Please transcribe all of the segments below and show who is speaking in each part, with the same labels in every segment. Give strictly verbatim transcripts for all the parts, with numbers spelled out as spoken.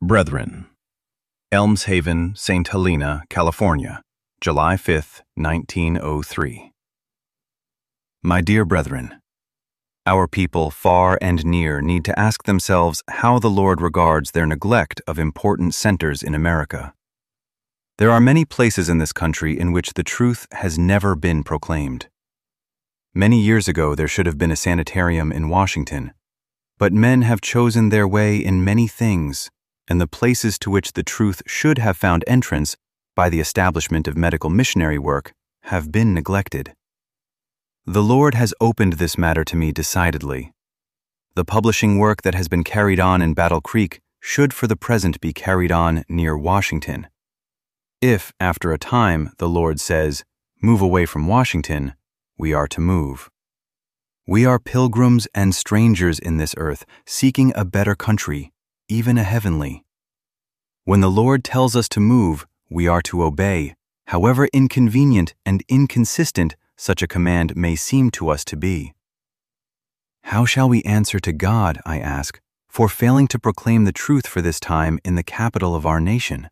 Speaker 1: Brethren, Elms Haven, Saint Helena, California, July fifth, nineteen oh three. My dear brethren, our people far and near need to ask themselves how the Lord regards their neglect of important centers in America. There are many places in this country in which the truth has never been proclaimed. Many years ago there should have been a sanitarium in Washington, but men have chosen their way in many things, and the places to which the truth should have found entrance by the establishment of medical missionary work have been neglected. The Lord has opened this matter to me decidedly. The publishing work that has been carried on in Battle Creek should for the present be carried on near Washington. If, after a time, the Lord says, "Move away from Washington," we are to move. We are pilgrims and strangers in this earth, seeking a better country, even a heavenly. When the Lord tells us to move, we are to obey, however inconvenient and inconsistent such a command may seem to us to be. How shall we answer to God, I ask, for failing to proclaim the truth for this time in the capital of our nation?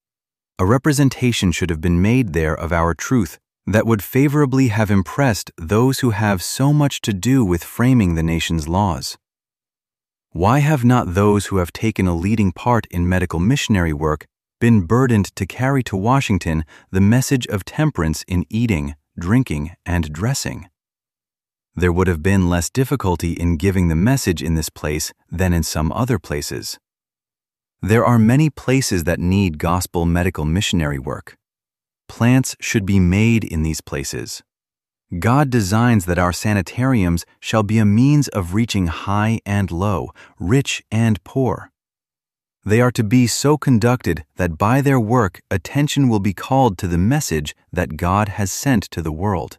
Speaker 1: A representation should have been made there of our truth that would favorably have impressed those who have so much to do with framing the nation's laws. Why have not those who have taken a leading part in medical missionary work been burdened to carry to Washington the message of temperance in eating, drinking, and dressing? There would have been less difficulty in giving the message in this place than in some other places. There are many places that need gospel medical missionary work. Plants should be made in these places. God designs that our sanitariums shall be a means of reaching high and low, rich and poor. They are to be so conducted that by their work attention will be called to the message that God has sent to the world.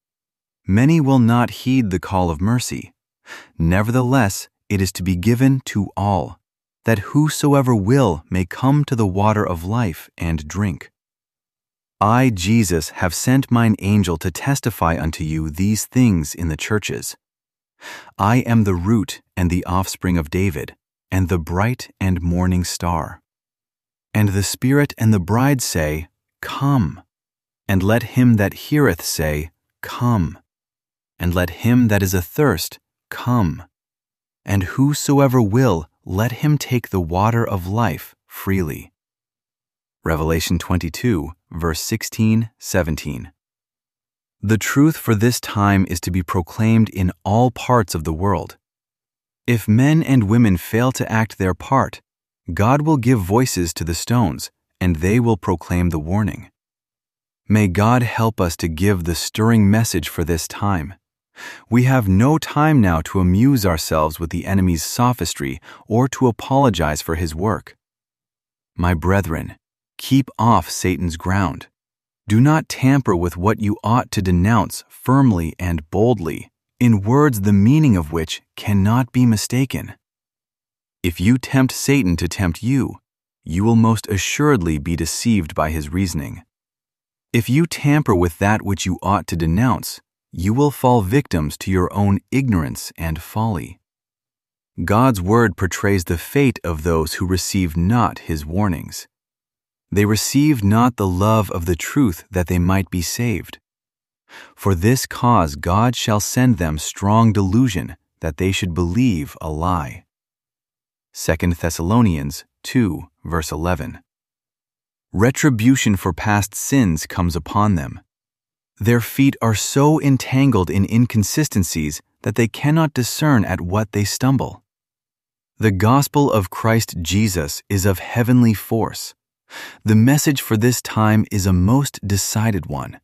Speaker 1: Many will not heed the call of mercy. Nevertheless, it is to be given to all, that whosoever will may come to the water of life and drink. I, Jesus, have sent mine angel to testify unto you these things in the churches. I am the root and the offspring of David, and the bright and morning star. And the Spirit and the bride say, Come. And let him that heareth say, Come. And let him that is athirst come. And whosoever will, let him take the water of life freely. Revelation twenty-two, verse sixteen, seventeen. The truth for this time is to be proclaimed in all parts of the world. If men and women fail to act their part, God will give voices to the stones, and they will proclaim the warning. May God help us to give the stirring message for this time. We have no time now to amuse ourselves with the enemy's sophistry or to apologize for his work. My brethren, keep off Satan's ground. Do not tamper with what you ought to denounce firmly and boldly, in words the meaning of which cannot be mistaken. If you tempt Satan to tempt you, you will most assuredly be deceived by his reasoning. If you tamper with that which you ought to denounce, you will fall victims to your own ignorance and folly. God's word portrays the fate of those who receive not his warnings. They received not the love of the truth that they might be saved. For this cause God shall send them strong delusion, that they should believe a lie. Second Thessalonians two, verse eleven. Retribution for past sins comes upon them. Their feet are so entangled in inconsistencies that they cannot discern at what they stumble. The gospel of Christ Jesus is of heavenly force. The message for this time is a most decided one.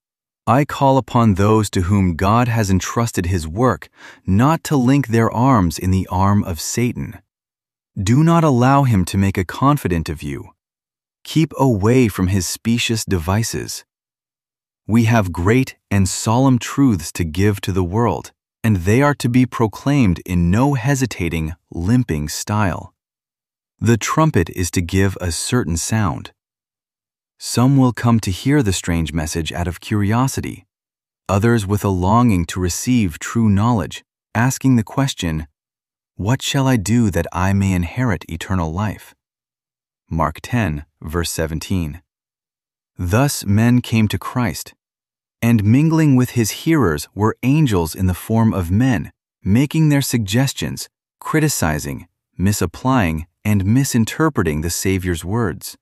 Speaker 1: I call upon those to whom God has entrusted his work not to link their arms in the arm of Satan. Do not allow him to make a confidant of you. Keep away from his specious devices. We have great and solemn truths to give to the world, and they are to be proclaimed in no hesitating, limping style. The trumpet is to give a certain sound. Some will come to hear the strange message out of curiosity, others with a longing to receive true knowledge, asking the question, What shall I do that I may inherit eternal life? Mark ten, verse seventeen. Thus men came to Christ, and mingling with his hearers were angels in the form of men, making their suggestions, criticizing, misapplying, and misinterpreting the Savior's words.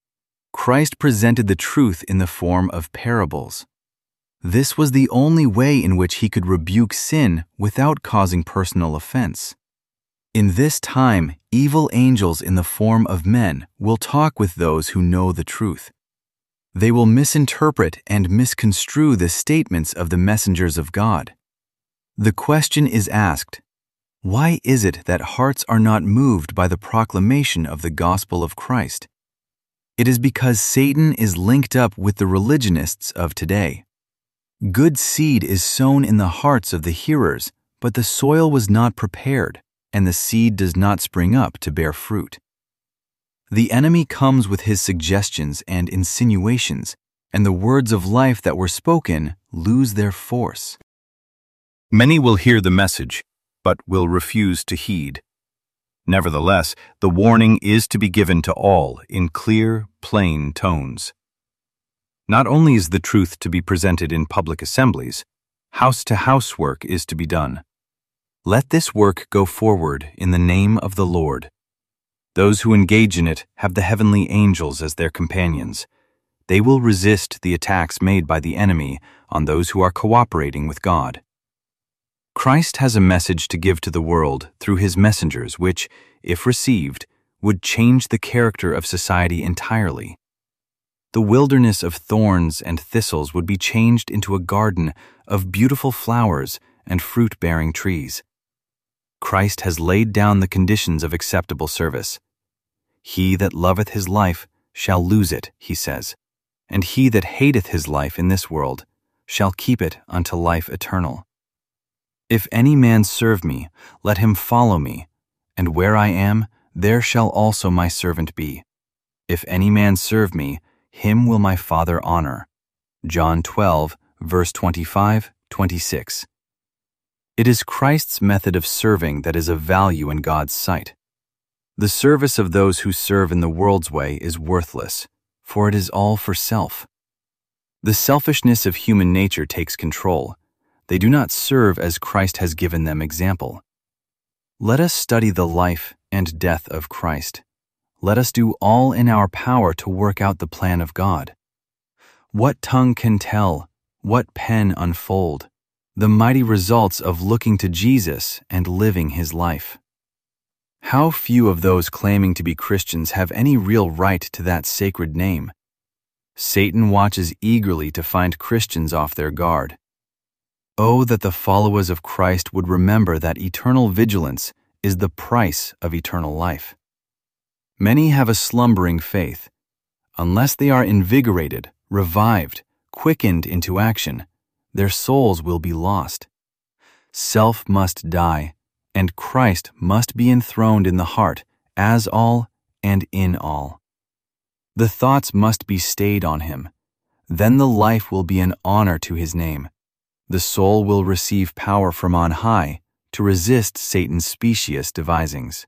Speaker 1: Christ presented the truth in the form of parables. This was the only way in which he could rebuke sin without causing personal offense. In this time, evil angels in the form of men will talk with those who know the truth. They will misinterpret and misconstrue the statements of the messengers of God. The question is asked, why is it that hearts are not moved by the proclamation of the gospel of Christ? It is because Satan is linked up with the religionists of today. Good seed is sown in the hearts of the hearers, but the soil was not prepared, and the seed does not spring up to bear fruit. The enemy comes with his suggestions and insinuations, and the words of life that were spoken lose their force. Many will hear the message, but will refuse to heed. Nevertheless, the warning is to be given to all in clear, plain tones. Not only is the truth to be presented in public assemblies, house-to-house work is to be done. Let this work go forward in the name of the Lord. Those who engage in it have the heavenly angels as their companions. They will resist the attacks made by the enemy on those who are cooperating with God. Christ has a message to give to the world through his messengers which, if received, would change the character of society entirely. The wilderness of thorns and thistles would be changed into a garden of beautiful flowers and fruit-bearing trees. Christ has laid down the conditions of acceptable service. He that loveth his life shall lose it, he says, and he that hateth his life in this world shall keep it unto life eternal. If any man serve me, let him follow me, and where I am, there shall also my servant be. If any man serve me, him will my Father honor. John twelve, verse twenty-five, twenty-six. It is Christ's method of serving that is of value in God's sight. The service of those who serve in the world's way is worthless, for it is all for self. The selfishness of human nature takes control. They do not serve as Christ has given them example. Let us study the life and death of Christ. Let us do all in our power to work out the plan of God. What tongue can tell, what pen unfold, the mighty results of looking to Jesus and living his life? How few of those claiming to be Christians have any real right to that sacred name? Satan watches eagerly to find Christians off their guard. Oh, that the followers of Christ would remember that eternal vigilance is the price of eternal life. Many have a slumbering faith. Unless they are invigorated, revived, quickened into action, their souls will be lost. Self must die, and Christ must be enthroned in the heart as all and in all. The thoughts must be stayed on him. Then the life will be an honor to his name. The soul will receive power from on high to resist Satan's specious devisings.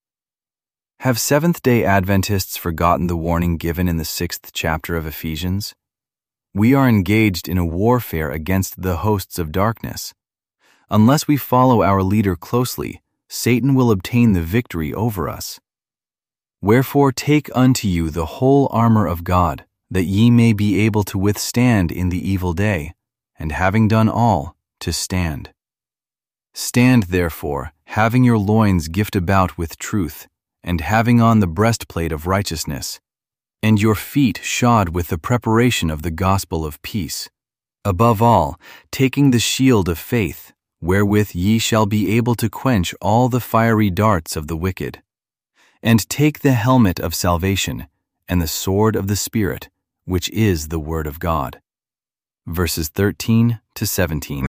Speaker 1: Have Seventh-day Adventists forgotten the warning given in the sixth chapter of Ephesians? We are engaged in a warfare against the hosts of darkness. Unless we follow our leader closely, Satan will obtain the victory over us. Wherefore take unto you the whole armor of God, that ye may be able to withstand in the evil day, and having done all, to stand. Stand therefore, having your loins girt about with truth, and having on the breastplate of righteousness, and your feet shod with the preparation of the gospel of peace. Above all, taking the shield of faith, wherewith ye shall be able to quench all the fiery darts of the wicked. And take the helmet of salvation, and the sword of the Spirit, which is the word of God. Verses thirteen to seventeen.